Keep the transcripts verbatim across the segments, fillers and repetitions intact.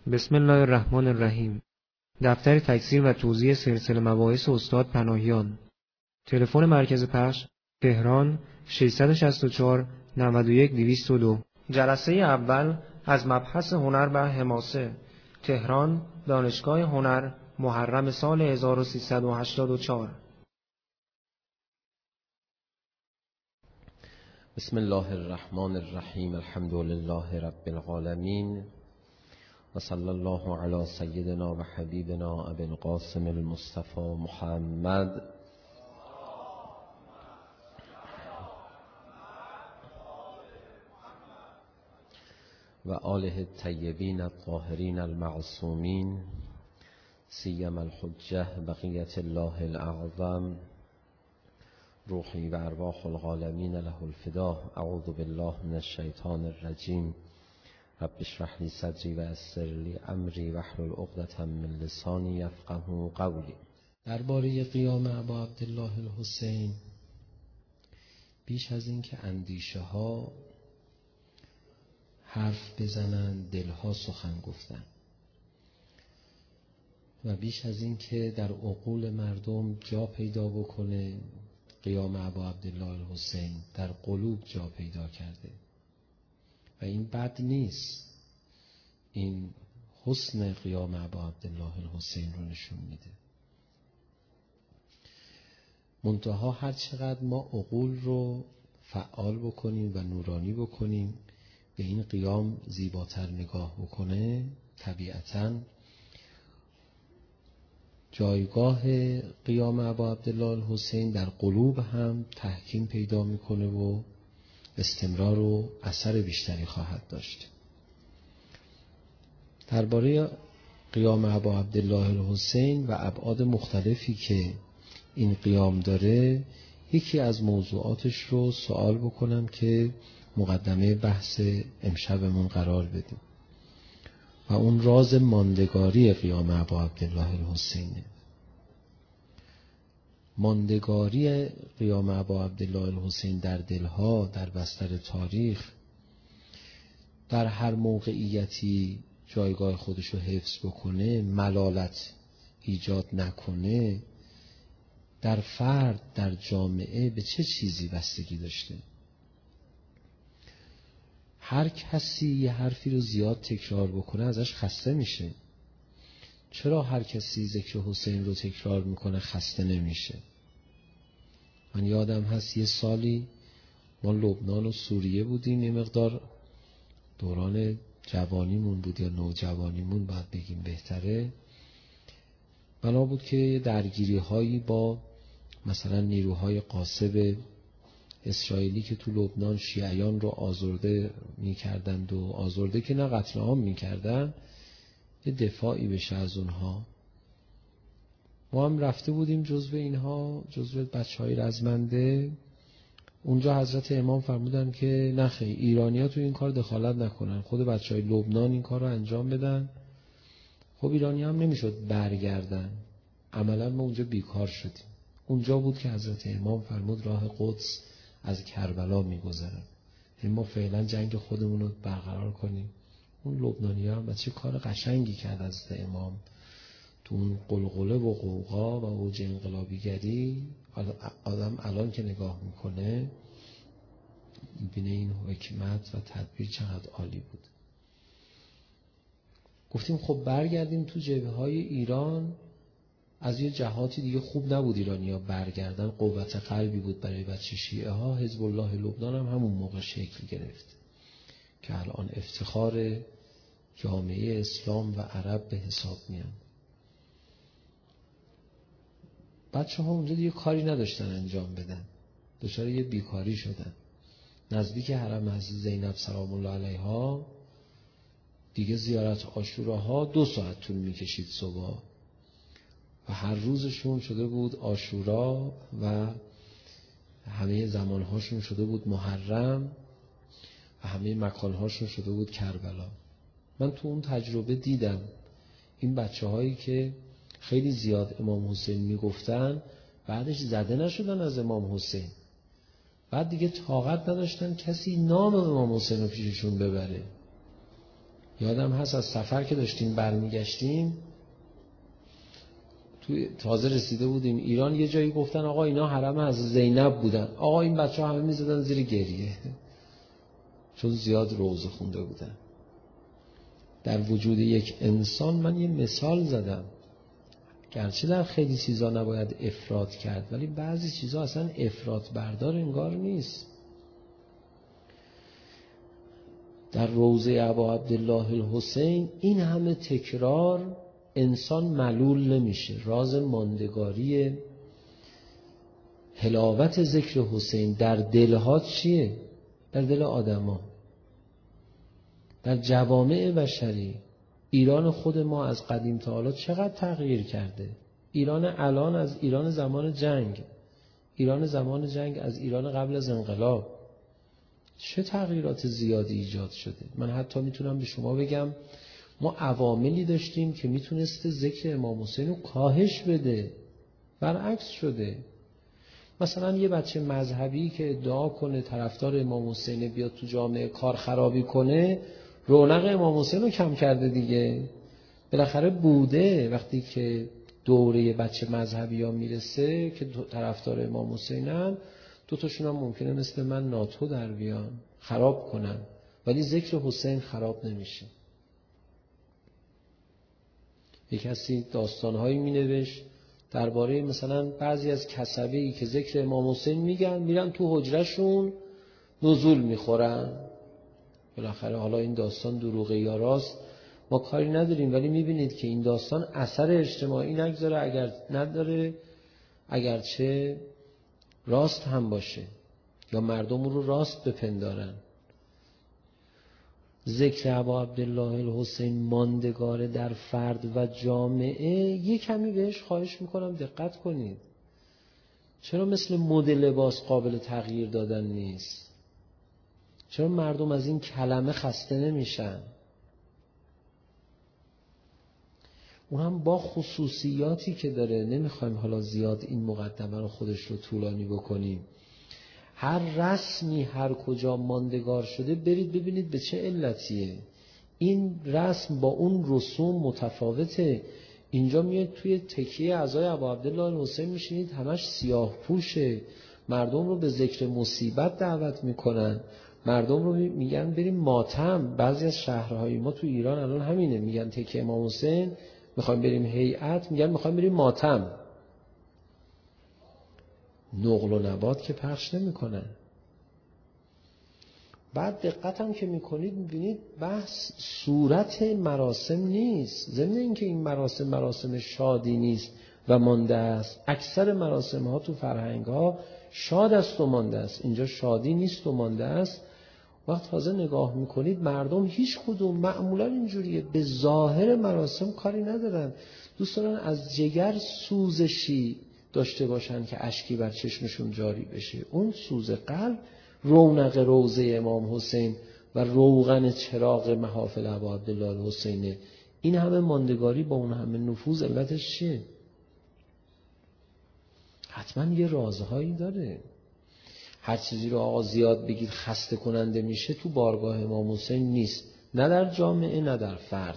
بسم الله الرحمن الرحیم. دفتر تکثیر و توزیع سلسله مباحث استاد پناهیان. تلفن مرکز پخش تهران ششصد و شصت و چهار نود و یک دویست و دو. جلسه اول از مبحث هنر و حماسه. تهران دانشگاه هنر، محرم سال هزار و سیصد و هشتاد و چهار. بسم الله الرحمن الرحیم. الحمد لله رب العالمین و صلی الله علی سیدنا و حبیبنا ابی القاسم المصطفى محمد و آله الطیبین الطاهرین المعصومین، سیما الحجة بقیة الله الاعظم، روحی و ارواح العالمین له الفداء. اعوذ بالله من الشیطان الرجیم. رب اشرح لی صدری و یسر لی امری واحلل عقدة من لسانی یفقهوا قولی. درباره قیام ابا عبدالله الحسین، بیش از این که اندیشه ها حرف بزنن، دلها سخن گفتن، و بیش از این که در عقول مردم جا پیدا بکنه، قیام ابا عبدالله الحسین در قلوب جا پیدا کرده و این بد نیست. این حسن قیام ابا عبدالله الحسین رو نشون میده. منتها هر چقدر ما عقول رو فعال بکنیم و نورانی بکنیم، به این قیام زیباتر نگاه بکنه، طبیعتاً جایگاه قیام ابا عبدالله الحسین در قلوب هم تحکیم پیدا میکنه و استمرار و اثر بیشتری خواهد داشت. درباره قیام ابا عبدالله الحسین و ابعاد مختلفی که این قیام داره، یکی از موضوعاتش رو سوال بکنم که مقدمه بحث امشبمون قرار بدیم و اون راز ماندگاری قیام ابا عبدالله الحسینه. ماندگاری قیام ابا عبدالله الحسین در دلها، در بستر تاریخ، در هر موقعیتی جایگاه خودشو حفظ بکنه، ملالت ایجاد نکنه، در فرد، در جامعه به چه چیزی بستگی داشته؟ هر کسی یه حرفی رو زیاد تکرار بکنه ازش خسته میشه. چرا هر کسی ذکر حسین رو تکرار میکنه خسته نمیشه؟ من یادم هست یه سالی ما لبنان و سوریه بودیم، یه مقدار دوران جوانیمون بود یا نوجوانیمون باید بگیم بهتره. بنا بود که درگیری هایی با مثلا نیروهای قاصب اسرائیلی که تو لبنان شیعیان رو آزرده میکردند و آزرده که نه قتل عام میکردن، یه دفاعی بشه از اونها. ما هم رفته بودیم جزو اینها، جزو بچه های رزمنده. اونجا حضرت امام فرمودن که نخی، ایرانی ها تو این کار دخالت نکنن، خود بچه های لبنان این کار رو انجام بدن. خب ایرانی هم نمیشد برگردن، عملا ما اونجا بیکار شدیم. اونجا بود که حضرت امام فرمود راه قدس از کربلا میگذرن، یعنی ما فعلا جنگ خودمون رو برقرار کنیم. اون لبنانی ها هم چه کار قشنگی کرد حضرت امام تو اون قلقله و قوقا و اوج انقلابیگری. آدم الان که نگاه میکنه میبینه این حکمت و تدبیر چقدر عالی بود. گفتیم خب برگردیم تو جبهه های ایران. از یه جهاتی دیگه خوب نبود ایرانی ها برگردن، قوت قلبی بود برای بچه شیعه ها. حزب الله لبنان هم همون موقع شکل گرفت که الان افتخار جامعه اسلام و عرب به حساب میان. بچه ها اونجا دیگه کاری نداشتن انجام بدن، دچار یه بیکاری شدن. نزدیک حرم حضرت زینب سلام الله علیها دیگه زیارت عاشوراها دو ساعت طول میکشید صبح و هر روزشون شده بود عاشورا و همه زمانهاشون شده بود محرم و همه مکانهاشون شده بود کربلا. من تو اون تجربه دیدم این بچه هایی که خیلی زیاد امام حسین میگفتن، بعدش زده نشدن از امام حسین، بعد دیگه طاقت نداشتن کسی نام امام حسین رو پیششون ببره. یادم هست از سفر که داشتیم برمیگشتیم، توی تازه رسیده بودیم ایران، یه جایی گفتن آقا اینا حرم از زینب بودن. آقا این بچه ها همه میزدن زیر گریه چون زیاد روزه خونده بودن. در وجود یک انسان من یه مثال زدم، گرچه در خیلی چیزا نباید افراط کرد، ولی بعضی چیزا اصلا افراط بردار انگار نیست. در روضه ابا عبدالله الحسین این همه تکرار انسان ملول نمیشه. راز ماندگاری حلاوت ذکر حسین در دلها چیه؟ در دل آدما، در جوامع بشری. ایران خود ما از قدیم تا حالا چقدر تغییر کرده. ایران الان از ایران زمان جنگ، ایران زمان جنگ از ایران قبل از انقلاب چه تغییرات زیادی ایجاد شده. من حتی میتونم به شما بگم ما عواملی داشتیم که میتونسته ذکر امام حسین رو کاهش بده، برعکس شده. مثلا یه بچه مذهبی که ادعا کنه طرفدار امام حسین بیاد تو جامعه کار خرابی کنه، رونق امام حسین رو کم کرده دیگه. بالاخره بوده وقتی که دوره بچه مذهبی ها میرسه که طرفدار امام حسینن، دو تاشون هم ممکنه مثل من ناتو در بیان خراب کنن، ولی ذکر حسین خراب نمیشه. یک کسی داستانهایی می نوشت درباره مثلا بعضی از کسبه‌ای که ذکر امام حسین میگن، میرن تو حجرهشون نزول میخورن. بالاخره حالا این داستان دروغه یا راست ما کاری نداریم، ولی میبینید که این داستان اثر اجتماعی نگذاره، اگر نداره، اگرچه راست هم باشه یا مردم رو راست بپندارن. ذکر ابا عبدالله الحسین ماندگار در فرد و جامعه. یک کمی بهش خواهش میکنم دقت کنید. چرا مثل مد لباس قابل تغییر دادن نیست؟ چرا مردم از این کلمه خسته نمیشن؟ اون هم با خصوصیاتی که داره. نمیخوایم حالا زیاد این مقدمه رو خودش رو طولانی بکنیم. هر رسمی هر کجا ماندگار شده برید ببینید به چه علتیه. این رسم با اون رسوم متفاوته. اینجا میاد توی تکیه اعضای ابا عبدالله الحسین میشینید همش سیاه پوشه، مردم رو به ذکر مصیبت دعوت میکنن، مردم رو میگن بریم ماتم. بعضی از شهرهای ما تو ایران الان همینه، میگن تکیه امام حسین میخوایم بریم هیئت، میگن میخوایم بریم ماتم. نقل و نبات که پخش نمی کنن. بعد دقت هم که میکنید میبینید بحث صورت مراسم نیست. ضمن اینکه این مراسم مراسم شادی نیست و مانده است، اکثر مراسم ها تو فرهنگ ها شاد است و مانده است. اینجا شادی نیست و مانده است. وقت تازه نگاه میکنید مردم هیچ کدوم معمولا اینجوریه، به ظاهر مراسم کاری ندارن، دوست دارن از جگر سوزشی داشته باشن که اشکی بر چشمشون جاری بشه. اون سوز قلب رونق روضه امام حسین و روغن چراغ محافل ابا عبدالله الحسینه. این همه ماندگاری با اون همه نفوذ علتش چیه؟ حتما یه رازهایی داره. هر چیزی رو آقا زیاد بگید خسته کننده میشه تو بارگاه امام حسین نیست، نه در جامعه نه در فرد.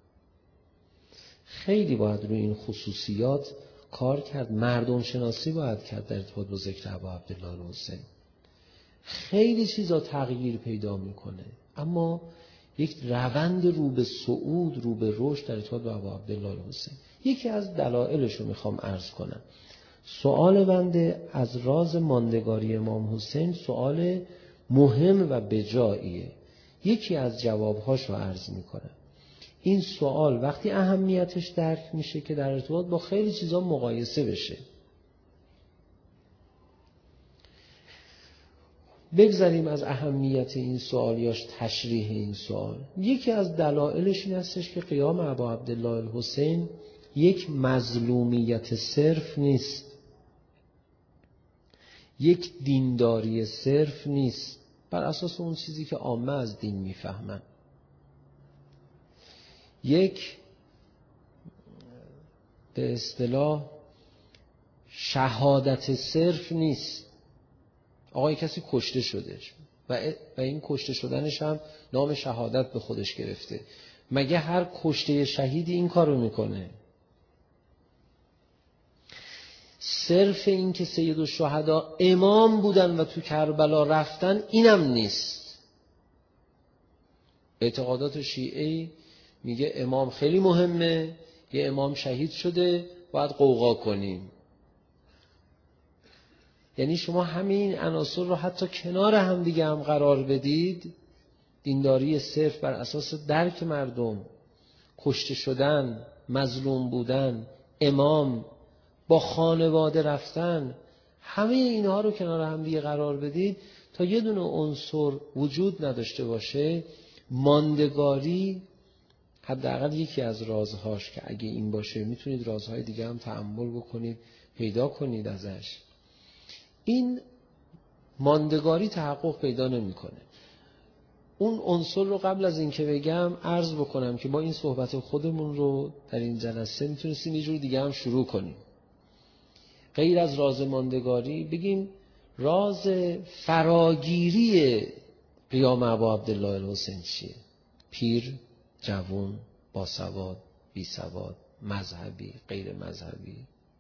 خیلی باید روی این خصوصیات کار کرد. مردم شناسی باید کرد در ارتباط با ذکر ابا عبدالله الحسین. خیلی چیزا تغییر پیدا میکنه، اما یک روند رو به صعود، رو به رشد در ارتباط با ابا عبدالله الحسین. یکی از دلایلش رو میخوام عرض کنم. سوال بنده از راز ماندگاری امام حسین سوال مهم و بجاییه. یکی از جوابهاش رو عرض میکنم. این سوال وقتی اهمیتش درک میشه که در ارتباط با خیلی چیزا مقایسه بشه. بگذاریم از اهمیت این سوال یا تشریح این سوال. یکی از دلایلش این هستش که قیام ابا عبدالله الحسین یک مظلومیت صرف نیست، یک دینداری صرف نیست بر اساس اون چیزی که عامه از دین میفهمن، یک به اصطلاح شهادت صرف نیست. آقای کسی کشته شده، و و این کشته شدنش هم نام شهادت به خودش گرفته. مگه هر کشته شهیدی این کارو میکنه؟ صرف این که سید الشهدا امام بودن و تو کربلا رفتن اینم نیست. اعتقادات شیعه میگه امام خیلی مهمه، یه امام شهید شده باید قوقا کنیم. یعنی شما همین عناصر رو حتی کنار هم دیگه هم قرار بدید، دینداری صرف بر اساس درک مردم، کشته شدن، مظلوم بودن، امام، با خانواده رفتن، همه اینها رو کنار هم دیگه قرار بدید تا یه دونه عنصر وجود نداشته باشه، ماندگاری حداقل یکی از رازهاش که اگه این باشه میتونید رازهای دیگه هم تأمل بکنید، پیدا کنید ازش. این ماندگاری تحقق پیدا نمیکنه. اون عنصر رو قبل از این که بگم عرض بکنم که با این صحبت خودمون رو در این جلسه میتونستیم یه جور دیگه هم شروع کنیم. غیر از راز ماندگاری بگیم راز فراگیری قیام ابا عبدالله الحسین چیه؟ پیر، جوان، باسواد، بیسواد، مذهبی، غیر مذهبی.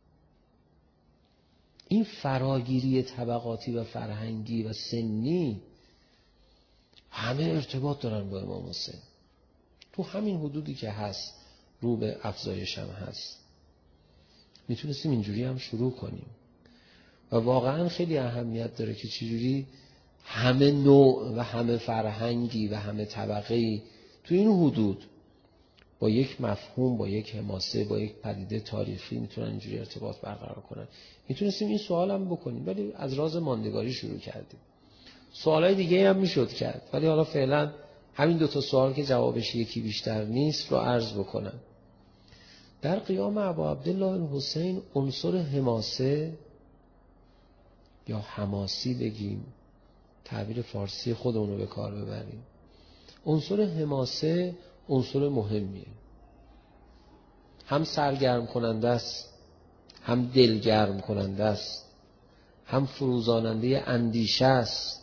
این فراگیری طبقاتی و فرهنگی و سنی همه ارتباط دارن با امام حسین. تو همین حدودی که هست رو به افزایش هم هست. میتونستیم اینجوری هم شروع کنیم و واقعا خیلی اهمیت داره که چجوری همه نوع و همه فرهنگی و همه طبقه‌ای تو این حدود با یک مفهوم، با یک حماسه، با یک پدیده تاریخی میتونن اینجوری ارتباط برقرار کنن. میتونستیم این سوال هم بکنیم ولی از راز ماندگاری شروع کردیم. سوالای دیگه هم میشد کرد ولی حالا فعلا همین دو تا سوال که جوابش یکی بیشتر نیست رو عرض بکنم. در قیام ابا عبدالله الحسین عنصر حماسه یا حماسی بگیم، تعبیر فارسی خودمون رو به کار ببریم، عنصر حماسه عنصر مهمیه. هم سرگرم کننده است، هم دلگرم کننده است، هم فروزاننده اندیشه است،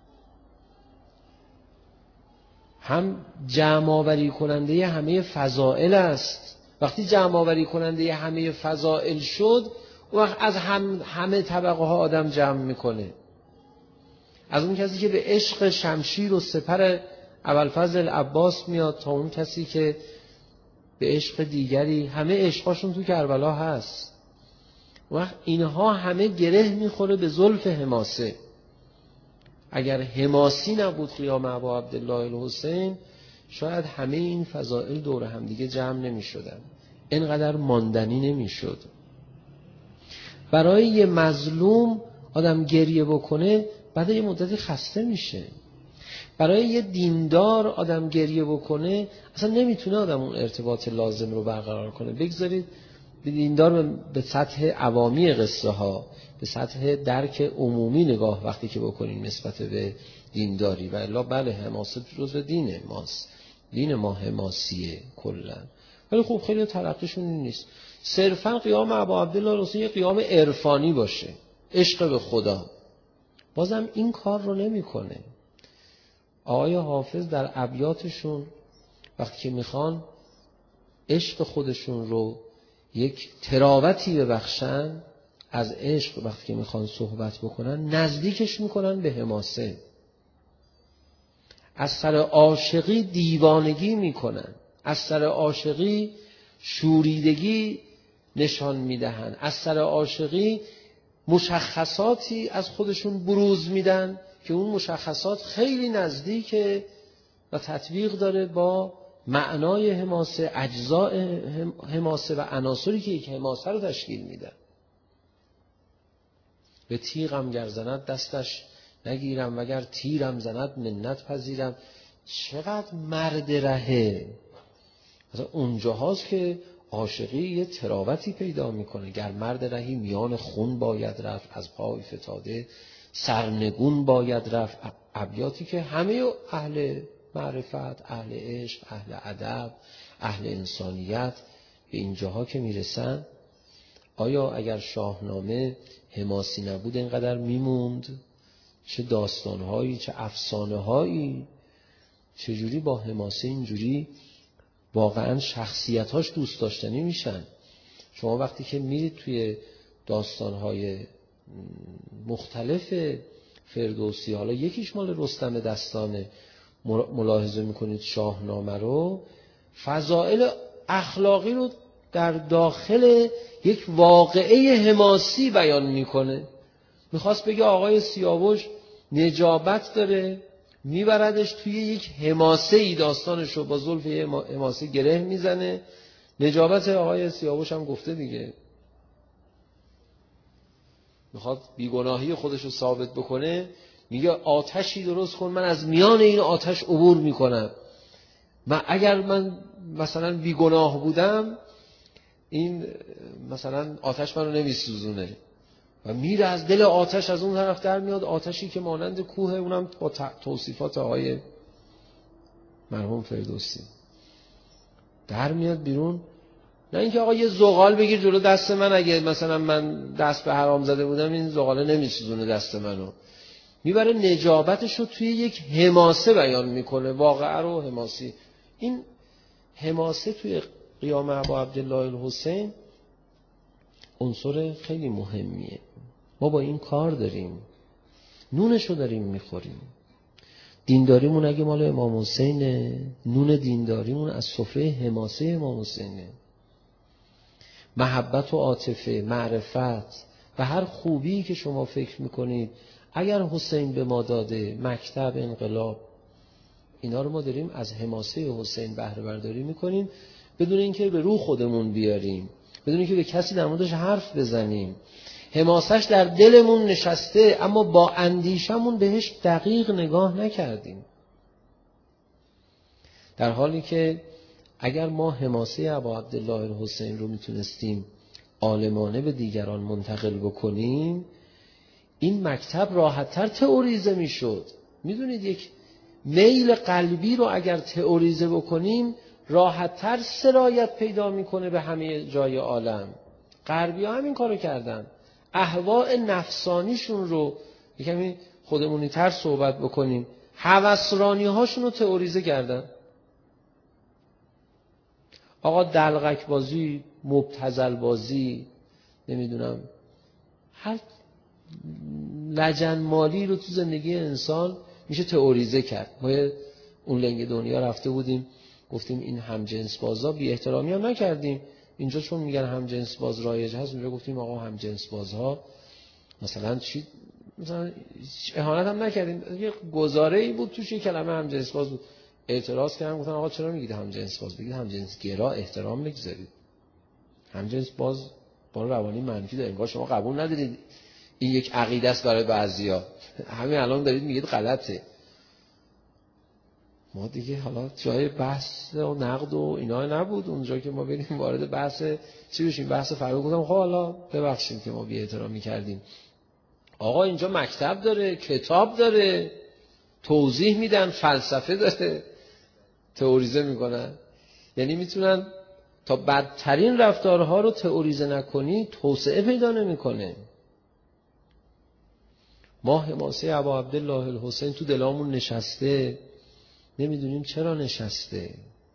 هم جمع آوری کننده همه فضائل است. وقتی جمع آوری کننده همه فضائل شد، اون وقت از هم همه طبقه ها آدم جمع میکنه. از اون کسی که به عشق شمشیر و سپر ابوالفضل عباس میاد تا اون کسی که به عشق دیگری، همه عشقاشون تو کربلا هست. وقت اینها همه گره میخوره به زلف حماسه. اگر حماسی نبود قیام ابا عبدالله الحسین، شاید همه این فضائل دور هم دیگه جمع نمی شدن، اینقدر ماندنی نمی شد. برای یه مظلوم آدم گریه بکنه بعد یه مدتی خسته میشه. برای یه دیندار آدم گریه بکنه اصلا نمیتونه آدم اون ارتباط لازم رو برقرار کنه. بگذارید به دیندار به سطح عوامی قصه ها، به سطح درک عمومی نگاه وقتی که بکنیم نسبت به دینداری، و الا بله حماسه جزء دین ماست، دین ما حماسیه کلا، ولی خب خیلی تلقیشون نیست. صرفا قیام ابا عبدالله الحسین یه قیام عرفانی باشه، عشق به خدا، بازم این کار رو نمیکنه. آقای حافظ در ابیاتشون وقتی که میخوان عشق خودشون رو یک تراوتی ببخشن از عشق، وقتی که میخوان صحبت بکنن نزدیکش میکنن به حماسه. از سر عاشقی دیوانگی میکنن، از سر عاشقی شوریدگی نشان میدهن، از سر عاشقی مشخصاتی از خودشون بروز میدن که اون مشخصات خیلی نزدیکه و تطبیق داره با معنای حماسه، اجزاء حماسه و عناصری که یک حماسه رو تشکیل میدن. به تیغم گر زند دستش نگیرم، وگر تیرم زند منت پذیرم. چقدر مرد رهه. مثلا اونجاهاست که عاشقی یه تراوتی پیدا میکنه. گر مرد رهی میان خون باید رفت، از پای فتاده سرنگون باید رفت. ابیاتی که همه اهل معرفت، اهل عشق، اهل ادب، اهل انسانیت به اینجاها که میرسن. آیا اگر شاهنامه حماسی نبود اینقدر میموند چه داستانهایی، چه افسانه هایی، چجوری با حماسه اینجوری واقعا شخصیتاش دوست داشتنی میشن. شما وقتی که میرید توی داستانهای مختلف فردوسی، حالا یکیش مال رستم دستانه، ملاحظه میکنید شاهنامه رو، فضائل اخلاقی رو در داخل یک واقعه حماسی بیان میکنه. میخواست بگه آقای سیاوش نجابت داره، میبردش توی یک حماسه ای، داستانش رو با زلف حماسه گره میزنه. نجابت آقای سیاوش هم گفته دیگه، میخواد بیگناهی خودش رو ثابت بکنه، میگه آتشی درست کن من از میان این آتش عبور میکنم. من اگر من مثلا بیگناه بودم این مثلا آتش منو نمیسوزونه، و میره از دل آتش از اون طرف در میاد، آتشی که مانند کوه، اونم با توصیفات آقای مرحوم فردوسی در میاد بیرون. نه اینکه آقا یه زغال بگیر جلو دست من، اگه مثلا من دست به حرام زده بودم این زغاله نمیسوزونه دست منو. میبره نجابتش رو توی یک حماسه بیان میکنه، واقعه رو حماسی. این حماسه توی قیام ابا عبدالله الحسین عنصر خیلی مهمیه. ما با این کار داریم، نونشو داریم میخوریم. دینداریمون اگه مال امام حسینه، نون دینداریمون از سفره حماسه امام حسینه. محبت و عاطفه، معرفت و هر خوبی که شما فکر میکنید اگر حسین به ما داده، مکتب، انقلاب، اینا رو ما داریم از حماسه حسین بهره برداری میکنیم، بدون اینکه به رو خودمون بیاریم، بدون اینکه به کسی در موردش حرف بزنیم. حماسش در دلمون نشسته، اما با اندیشمون بهش دقیق نگاه نکردیم. در حالی که اگر ما حماسه ابا عبدالله الحسین رو میتونستیم عالمانه به دیگران منتقل بکنیم، این مکتب راحت‌تر تئوریزه میشد. میدونید یک میل قلبی رو اگر تئوریزه بکنیم راحت‌تر سرایت پیدا میکنه به همه جای عالم. غربی‌ها همین کارو کردن، اهواء نفسانیشون رو یکمی خودمونی تر صحبت بکنیم، هوسرانی هاشون رو تئوریزه کردن. آقا دلغک بازی، مبتذل بازی، نمیدونم هر لجن مالی رو تو زندگی انسان میشه تئوریزه کرد. ما اون لنگ دنیا رفته بودیم گفتیم این همجنس بازا بی احترامی هم نکردیم. اینجا چون میگن همجنس باز رایج هست، اونجا گفتیم آقا همجنس بازها مثلا چی، مثلا اهانت هم نکردیم. یه گزاره ای بود توش، یه کلمه همجنس باز بود. اعتراض کردن، گفتن آقا چرا میگید همجنس باز؟ بگید همجنس گرا، احترام بگذارید. همجنس باز با روانی منفی داره، انگار شما قبول ندارید این یک عقیده است برای بعضیا. همین الان دارید میگید غلطه. ما دیگه حالا جای بحث و نقد و اینا نبود اونجا که ما بریم وارد بحث چی بشیم. بحث فرق گفتم خب حالا ببخشید که ما بی احترامی کردیم. آقا اینجا مکتب داره، کتاب داره، توضیح میدن، فلسفه داره، تئوریزه میکنن. یعنی میتونن تا بدترین رفتارها رو تئوریزه نکنی توسعه پیدا نمیکنه. ما حماسه ابا عبدالله الحسین تو دلامون نشسته، نمیدونیم چرا نشسته.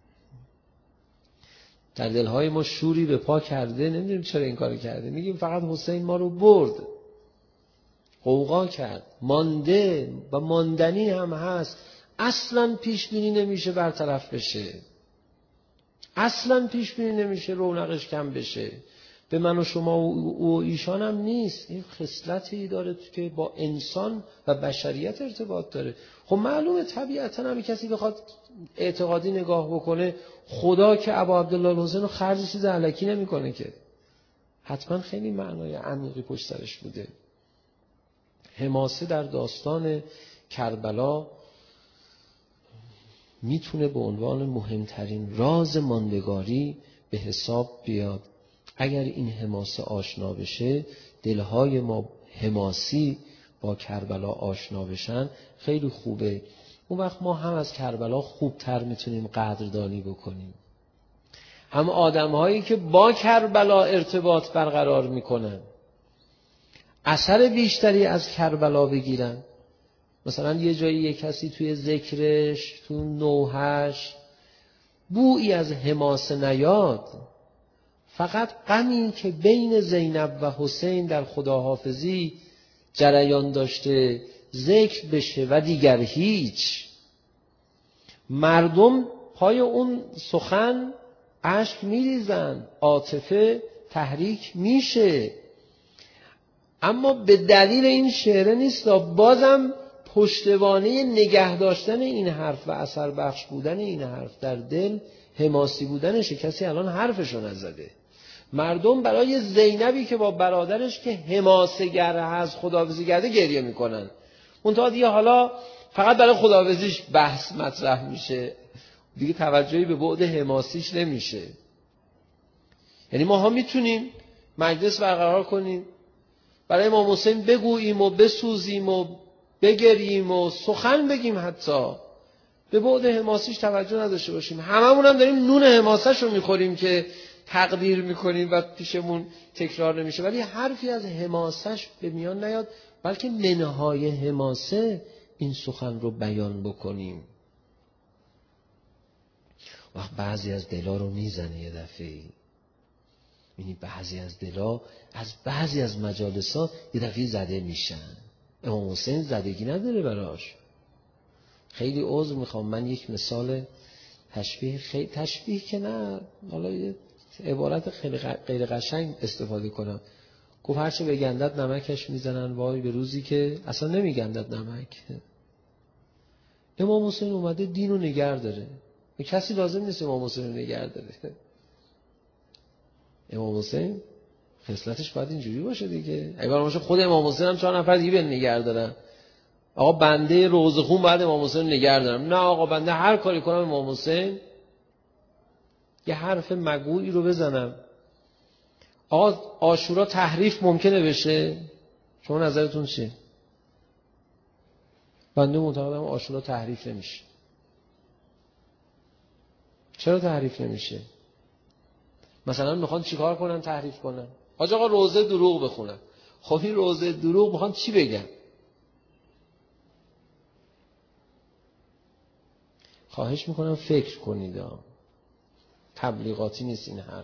در دلهای ما شوری به پا کرده، نمیدونیم چرا این کار کرده. میگیم فقط حسین ما رو برد، غوغا کرد، مانده و ماندنی هم هست. اصلا پیش بینی نمیشه برطرف بشه، اصلا پیش بینی نمیشه رونقش کم بشه. به من و شما و ایشان هم نیست. این خصلتی داره که با انسان و بشریت ارتباط داره. خب معلومه طبیعتا هم کسی بخواد اعتقادی نگاه بکنه، خدا که ابا عبدالله الحسین رو خرج چیز الکی نمیکنه که، حتما خیلی معنای عمیقی پشت سرش بوده. حماسه در داستان کربلا میتونه به عنوان مهمترین راز ماندگاری به حساب بیاد. اگر این حماسه آشنا بشه، دلهای ما حماسی با کربلا آشنا بشن، خیلی خوبه. اون وقت ما هم از کربلا خوبتر میتونیم قدردانی بکنیم، هم آدمهایی که با کربلا ارتباط برقرار میکنن اثر بیشتری از کربلا بگیرن. مثلا یه جایی یه کسی توی ذکرش، تو نوحش بویی از حماسه نیاد، فقط غمی که بین زینب و حسین در خداحافظی جریان داشته ذکر بشه و دیگر هیچ. مردم پای اون سخن اشک میریزن، عاطفه تحریک میشه، اما به دلیل این شعر نیست. بازم پشتوانه نگه داشتن این حرف و اثر بخش بودن این حرف در دل، حماسی بودنشه. کسی الان حرفشو نزده. مردم برای زینبی که با برادرش که حماسه‌گر هست خداحافظی کرده گریه میکنن. منتها دیگه حالا فقط برای خداحافظیش بحث مطرح میشه، دیگه توجهی به بعد حماسیش نمیشه. یعنی ما ها میتونیم مجلس برقرار کنیم، برای امام حسین بگوییم و بسوزیم و بگریم و سخن بگیم، حتی به بعد حماسیش توجه نداشته باشیم. هممون هم داریم نون حماسش رو میخوریم که تقدیر میکنیم و پیشمون تکرار نمیشه، ولی حرفی از حماسش به میان نیاد، بلکه منهای حماسه این سخن رو بیان بکنیم. وقت بعضی از دلا رو میزنه یه دفعه، یعنی بعضی از دلا از بعضی از مجالسا یه دفعه زده میشن. امام حسین زدگی نداره براش. خیلی عذر میخوام، من یک مثال تشبیه خیلی تشبیه که نه، حالا یه عبارت خیلی غیر قشنگ استفاده کنم. گفت هرچه بگندد نمکش میزنن، وای به روزی که اصلا نمیگندد نمک. امام حسین اومده دین رو نگه داره، کسی لازم نیست امام حسین رو نگه داره. امام حسین خصلتش باید اینجوری باشه دیگه. اگه باشه خود امام حسین هم چهار نفر دیگه نگه دارن، آقا بنده روزه خون بعد امام حسین نگه دارم، نه آقا بنده هر کاری کنم امام حسین یه حرف مگویی رو بزنم. آقا عاشورا تحریف ممکنه بشه؟ شما نظرتون چیه؟ بنده معتقدم عاشورا تحریف نمیشه. چرا تحریف نمیشه؟ مثلا میخوان چیکار کنن تحریف کنن؟ حاج آقا روزه دروغ بخونن. خب این روزه دروغ میخوان چی بگن؟ خواهش میکنم فکر کنید، تبلیغاتی نیست این حرف.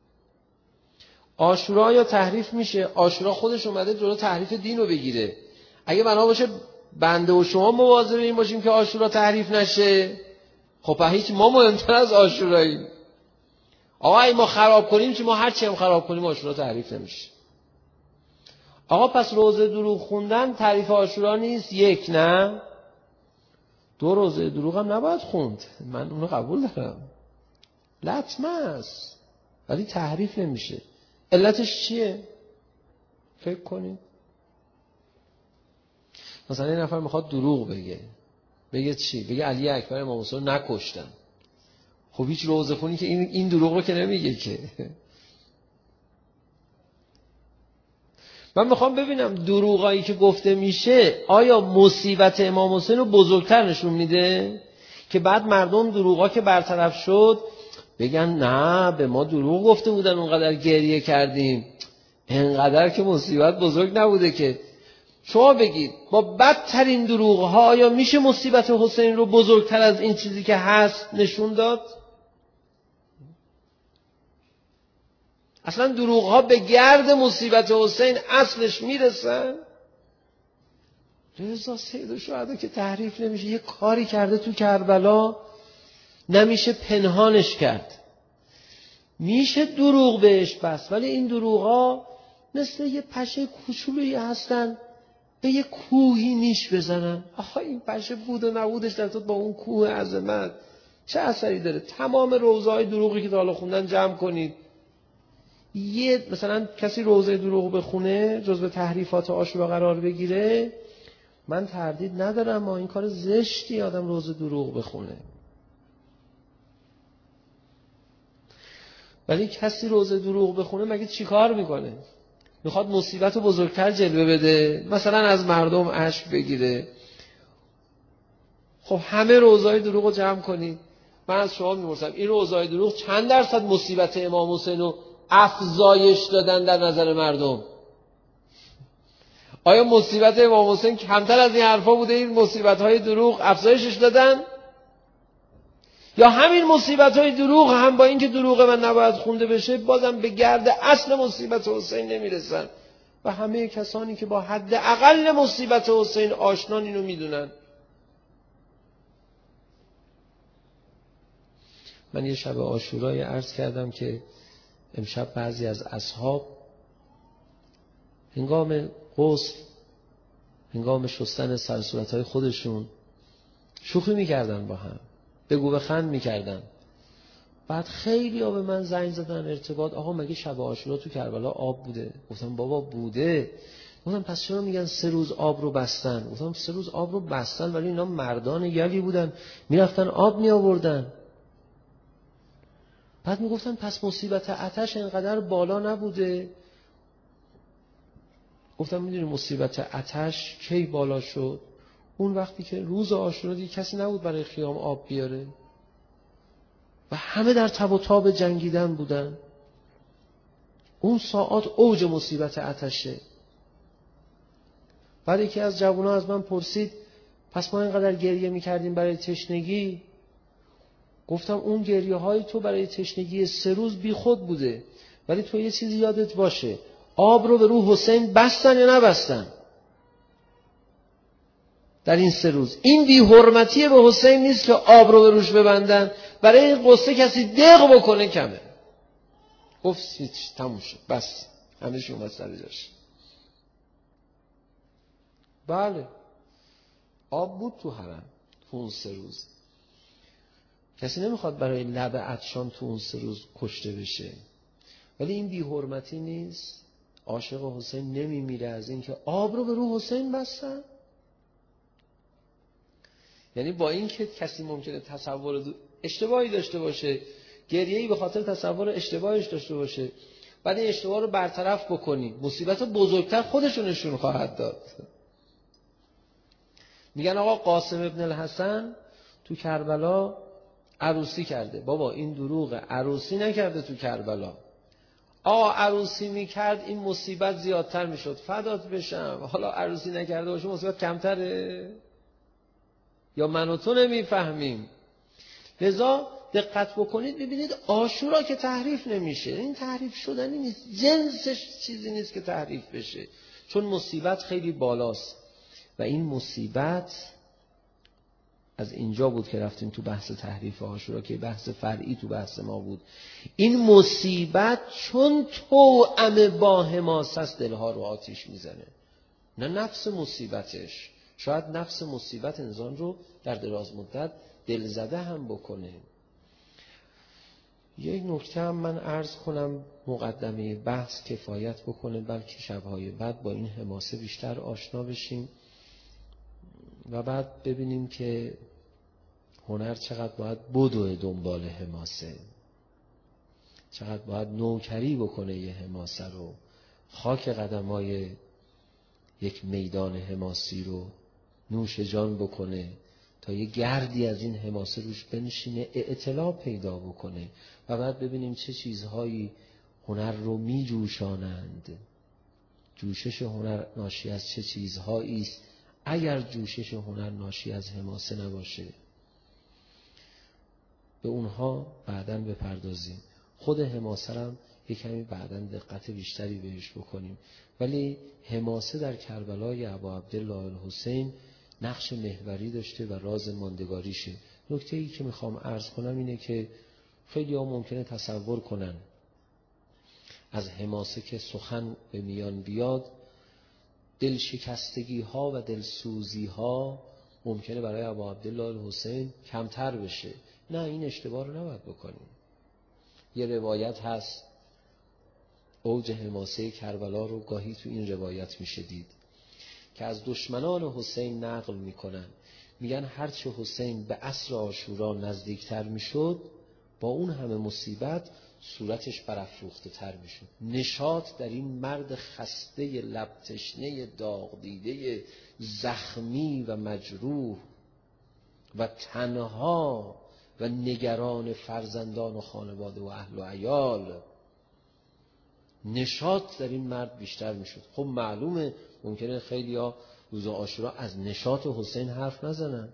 عاشورا یا تحریف میشه؟ عاشورا خودش اومده جلو تحریف دین رو بگیره. اگه بنا باشه بنده و شما مواظب این باشیم که عاشورا تحریف نشه، خب په هیچ ما مهمتر از عاشوراییم. آقا اگه ما خراب کنیم چی؟ ما هر چی هم خراب کنیم عاشورا تحریف نمیشه. آقا پس روزه دروغ خوندن تعریف عاشورا نیست؟ یک، نه دو، روزه دروغ هم نباید خوند، من اونو قبول دارم، لطمه است، ولی تحریف نمیشه. علتش چیه؟ فکر کنید. مثلا یه نفر میخواد دروغ بگه، بگه چی؟ بگه علی اکبر امام حسین نکشتن. خب هیچ روزه خونی که این این دروغ رو که نمیگه که. من میخوام ببینم دروغایی که گفته میشه آیا مصیبت امام حسین رو بزرگتر نشون میده که بعد مردم دروغا که برطرف شد بگن نه به ما دروغ گفته بودن اونقدر گریه کردیم، اینقدر که مصیبت بزرگ نبوده که. شما بگید با بدترین دروغ ها آیا میشه مصیبت حسین رو بزرگتر از این چیزی که هست نشون داد؟ اصلا دروغ ها به گرد مصیبت حسین اصلش میرسن؟ رضا سید الشهدا که تحریف نمیشه، یه کاری کرده تو کربلا نمیشه پنهانش کرد، میشه دروغ بهش بس، ولی این دروغ ها مثل یه پشه کوچولویی هستن به یه کوهی نیش بزنن. آخه این پشه بود و نبودش در تو با اون کوه عظمت چه اثری داره؟ تمام روزهای دروغی که تا حالا خوندن جمع کنید، یه مثلا کسی روزه دروغ بخونه جزو تحریفات عاشورا قرار بگیره، من تردید ندارم ما این کار زشتی آدم روزه دروغ بخونه، ولی کسی روزه دروغ بخونه مگه چی کار میکنه؟ میخواد مصیبت رو بزرگتر جلوه بده، مثلا از مردم اشک بگیره. خب همه روزهای دروغ رو جمع کنید، من از شما میپرسم این روزهای دروغ چند درصد مصیبت امام حسین رو افزایش دادن در نظر مردم؟ آیا مصیبت امام حسین کمتر از این حرفا بوده؟ این مصیبت‌های دروغ افزایشش دادن؟ یا همین مصیبت‌های دروغ هم با اینکه دروغ من نباید خونده بشه بازم به گرد اصل مصیبت حسین نمیرسن و همه کسانی که با حد اقل مصیبت حسین آشنان اینو میدونن. من یه شب عاشورایی عرض کردم که امشب بعضی از اصحاب هنگام غسل، هنگام شستن سر صورت‌های خودشون شوخی می‌کردن با هم، بگو بخند می‌کردن. بعد خیلی ها به من زنگ زدن ارتباط، آقا مگه شب عاشورا تو کربلا آب بوده؟ گفتم بابا بوده. گفتم پس چرا میگن سه روز آب رو بستن؟ گفتم سه روز آب رو بستن ولی اینا مردان یلی بودن، میرفتن آب می آوردن. بعد میگفتن پس مصیبت آتش اینقدر بالا نبوده. گفتم میدونی مصیبت آتش کی بالا شد؟ اون وقتی که روز عاشورا دیگه کسی نبود برای خیام آب بیاره و همه در تب و تاب جنگیدن بودن. اون ساعات اوج مصیبت آتشه. بعد یکی از جوانان از من پرسید پس ما اینقدر گریه میکردیم برای تشنگی؟ گفتم اون گریه های تو برای تشنگی سه روز بی خود بوده، ولی تو یه چیزی یادت باشه، آب رو به روح حسین بستن یا نبستن در این سه روز؟ این بی حرمتی به حسین نیست که آب رو به روش ببندن، برای این قصه کسی دق بکنه کمه. گفت هیچ تموم شد بس، همه شون اومد سر جاش. بله آب بود تو حرم تو اون سه روز. کسی نمیخواد برای لب عطشان تو اون سه روز کشته بشه، ولی این بی حرمتی نیست. عاشق حسین نمیمیره از این که آب رو به روح حسین بستن. یعنی با این که کسی ممکنه تصور اشتباهی داشته باشه، گریه‌ای به خاطر تصور اشتباهش داشته باشه، بعد این اشتباه رو برطرف بکنی، مصیبت بزرگتر خودشونشون خواهد داد. میگن آقا قاسم ابن الحسن تو کربلا عروسی کرده. بابا این دروغه، عروسی نکرده تو کربلا. آقا عروسی میکرد این مصیبت زیادتر میشد. فدات بشم، حالا عروسی نکرده باشه مصیبت کمتره؟ یا من و تو نمیفهمیم؟ لذا دقت بکنید ببینید عاشورا که تحریف نمیشه، این تحریف شدنی نیست، جنسش چیزی نیست که تحریف بشه، چون مصیبت خیلی بالاست. و این مصیبت از اینجا بود که رفتیم تو بحث تحریف عاشورا که بحث فرعی تو بحث ما بود. این مصیبت چون توأم با حماسه است دلها رو آتیش میزنه، نه نفس مصیبتش. شاید نفس مصیبت انسان رو در دراز مدت دلزده هم بکنه. یک نکته هم من عرض کنم مقدمه بحث کفایت بکنه، بلکه شبهای بعد با این حماسه بیشتر آشنا بشیم و بعد ببینیم که هنر چقدر باید بدوه دنبال حماسه، چقدر باید نوکری بکنه یه حماسه رو، خاک قدمای یک میدان حماسی رو نوش جان بکنه تا یه گردی از این حماسه روش بنشینه، اطلاع پیدا بکنه و بعد ببینیم چه چیزهایی هنر رو می جوشانند. جوشش هنر ناشی از چه چیزهایی است اگر جوشش هنر ناشی از حماسه نباشه؟ به اونها بعداً بپردازیم. خود حماسه هم یک کمی بعداً دقت بیشتری بهش بکنیم. ولی حماسه در کربلای ابا عبدالله الحسین نقش محوری داشته و راز ماندگاریشه. نکته ای که میخوام عرض کنم اینه که خیلی ها ممکنه تصور کنن از حماسه که سخن به میان بیاد دل شکستگی ها و دلسوزی ها ممکنه برای ابا عبدالله الحسین کمتر بشه. نه، این اشتباه رو نباید بکنیم. یه روایت هست، اوج حماسه کربلا رو گاهی تو این روایت میشه دید که از دشمنان حسین نقل میکنن، میگن هرچه حسین به عصر عاشورا نزدیکتر میشد با اون همه مصیبت صورتش برافروخته تر میشد. نشاط در این مرد خسته لب تشنه داغ دیده زخمی و مجروح و تنها و نگران فرزندان و خانواده و اهل و عیال، نشاط در این مرد بیشتر میشد. خب معلومه ممکنه خیلیا روز عاشورا از نشاط حسین حرف نزنن.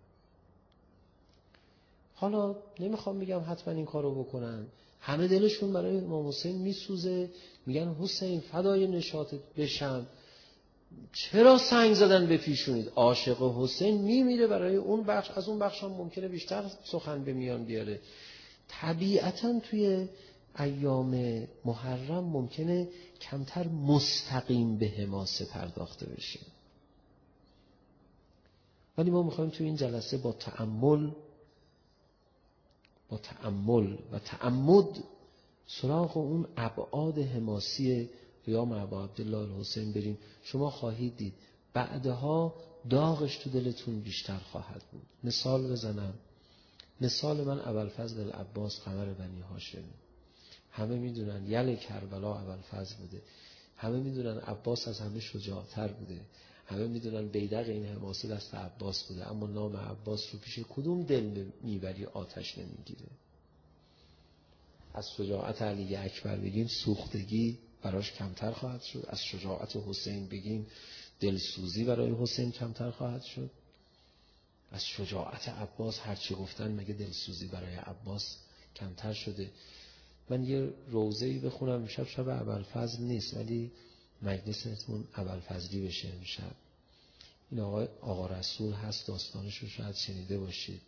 حالا نمیخوام بگم حتما این کارو بکنن، همه دلشون برای امام حسین میسوزه، میگن حسین فدای نشاطت بشم، چرا سنگ زدن به پیشونید؟ عاشق حسین میمیره برای اون بخش، از اون بخش هم ممکنه بیشتر سخن به میان بیاره. طبیعتاً توی ایام محرم ممکنه کمتر مستقیم به حماسه پرداخته بشه، ولی ما میخوایم توی این جلسه با تأمل با تأمل و تعمد سراغ اون ابعاد حماسی قیام ابا عبدالله الحسین بریم. شما خواهید دید بعدها داغش تو دلتون بیشتر خواهد بود. مثال بزنم، مثال من ابوالفضل العباس قمر بنی هاشم. همه میدونن یل کربلا ابوالفضل بوده، همه میدونن عباس از همه شجاعتر بوده، همه میدونن بیدق این حماسه دست عباس بوده، اما نام عباس رو پیش کدوم دل میبری آتش نمیگیره. از شجاعت علی اکبر بگیم سوختگی براش کمتر خواهد شد، از شجاعت حسین بگیم دلسوزی برای حسین کمتر خواهد شد، از شجاعت عباس هرچی گفتن مگه دلسوزی برای عباس کمتر شده. من یه روضه‌ای بخونم امشب، شب ابوالفضل نیست ولی مجلستون ابوالفضلی بشه امشب. این آقا آقا رسول هست، داستانش رو شاید شنیده باشید.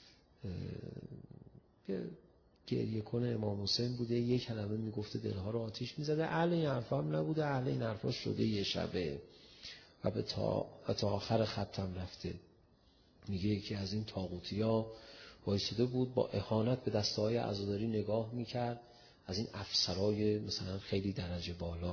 یه گریه کنه امام حسین بوده، یک کلمه میگفته دلها رو آتیش میزده. اهل این حرفا هم نبوده، اهل این حرفا شده یه شبه و به تا, و تا آخر ختم رفته. میگه یکی از این طاغوتیا وایساده بود با اهانت به دسته‌های عزاداری نگاه میکرد، از این افسرای مثلا خیلی درجه بالا.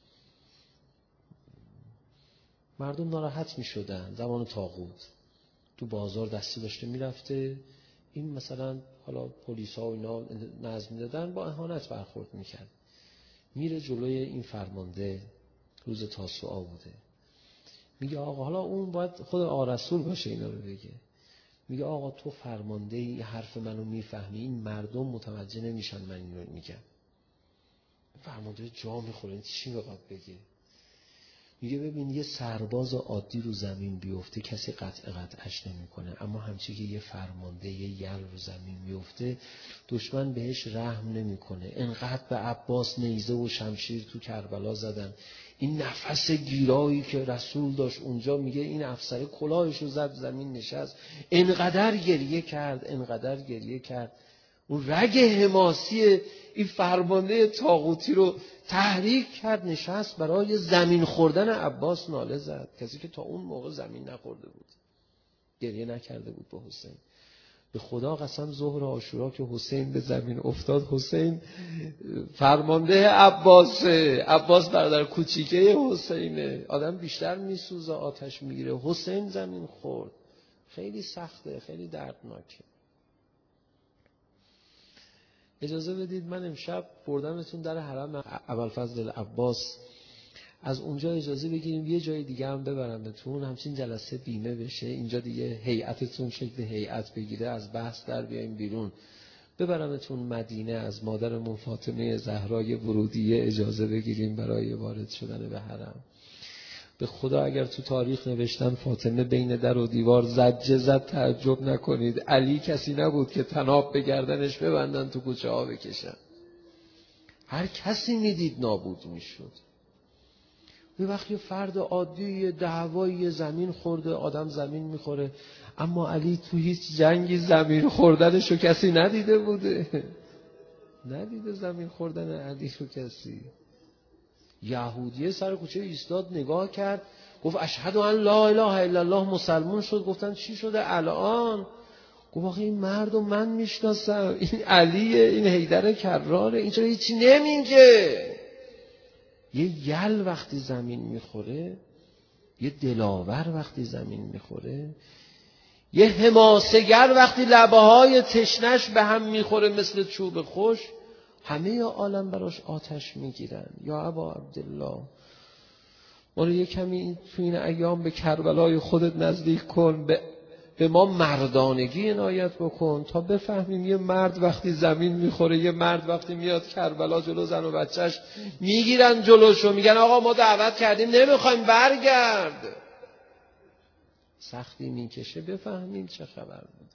مردم ناراحت میشدن زمان طاغوت، تو بازار دستی داشته میرفته، این مثلا حالا پلیسا و اینا نظم میدادن، با اهانت برخورد میکرد. میره جلوی این فرمانده، روز تاسوعا بوده، میگه آقا، حالا اون باید خود آقا رسول باشه اینا رو بگه، میگه آقا تو فرمانده ای، حرف منو میفهمی، این مردم متوجه نمیشن من اینو میگم. فرمانده جا میخوره، چی میخواد بگه؟ میگه ببین یه سرباز عادی رو زمین بیفته کسی قطع قطعش نمیکنه، اما همچی که یه فرمانده یه یل رو زمین بیفته دشمن بهش رحم نمیکنه. انقدر به عباس نیزه و شمشیر تو کربلا زدن، این نفس گیرایی که رسول داشت اونجا، میگه این افسر کلاهش رو زد زمین نشست، انقدر گریه کرد انقدر گریه کرد. اون رگ حماسی این فرمانده طاغوتی رو تحریک کرد، نشست برای زمین خوردن عباس ناله زد، کسی که تا اون موقع زمین نخورده بود، گریه نکرده بود به حسین. به خدا قسم ظهر عاشورا که حسین به زمین افتاد، حسین فرمانده عباسه، عباس برادر کوچیکه حسینه، آدم بیشتر میسوزه آتش میگیره. حسین زمین خورد، خیلی سخته، خیلی دردناکه. اجازه بدید من امشب بردمتون در حرم ابوالفضل العباس، از اونجا اجازه بگیریم یه جای دیگه هم ببرمتون، همچین جلسه بیمه بشه، اینجا دیگه هیئتتون شکل هیئت بگیره، از بحث در بیایم بیرون، ببرمتون مدینه، از مادرمون فاطمه زهرای ورودیه اجازه بگیریم برای وارد شدن به حرم. به خدا اگر تو تاریخ نوشتن فاطمه بین در و دیوار زجه زد، تعجب نکنید، علی کسی نبود که طناب به گردنش ببندن تو کوچه ها بکشن، هر کسی میدید نابود میشد. یه وقتی فرد عادی دعوایی زمین خورده، آدم زمین میخوره، اما علی تو هیچ جنگی زمین خوردنشو کسی ندیده بوده، ندیده زمین خوردن علی رو کسی. یهودیه سر کوچه ایستاد نگاه کرد، گفت اشهد ان لا اله الا الله، مسلمون شد. گفتن چی شده الان؟ گفت آخه این مردم من میشناسم، این علیه، این حیدر کراره، این چرا هیچی نمیگه؟ یه یل وقتی زمین میخوره، یه دلاور وقتی زمین میخوره، یه حماسه‌گر وقتی لبه های تشنش به هم میخوره مثل چوب خوش، همه عالم براش آتش میگیرن. یا ابا عبدالله، ما رو یه کمی تو این ایام به کربلای خودت نزدیک کن، به به ما مردانگی عنایت بکن تا بفهمیم یه مرد وقتی زمین میخوره، یه مرد وقتی میاد کربلا جلو زن و بچهش میگیرن جلوشو میگن آقا ما دعوت کردیم نمیخوایم برگرد، سختی میکشه، بفهمیم چه خبر بوده.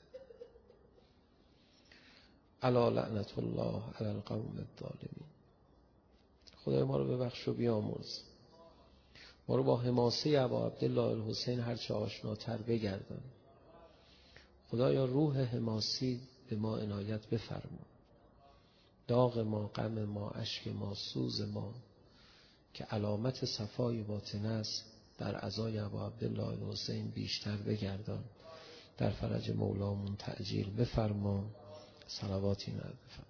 الا لعنت الله علی القوم الظالمین. خدای ما رو ببخش و بیامرز، ما رو با حماسه ابا عبدالله الحسین هرچه آشناتر بگردان. خدایا روح حماسی به ما عنایت بفرما، داغ ما، غم ما، اشک ما، سوز ما که علامت صفای باطن است در عزای ابا عبدالله الحسین بیشتر بگردان. در فرج مولامون تعجیل بفرما. صلواتی نرد بفرما.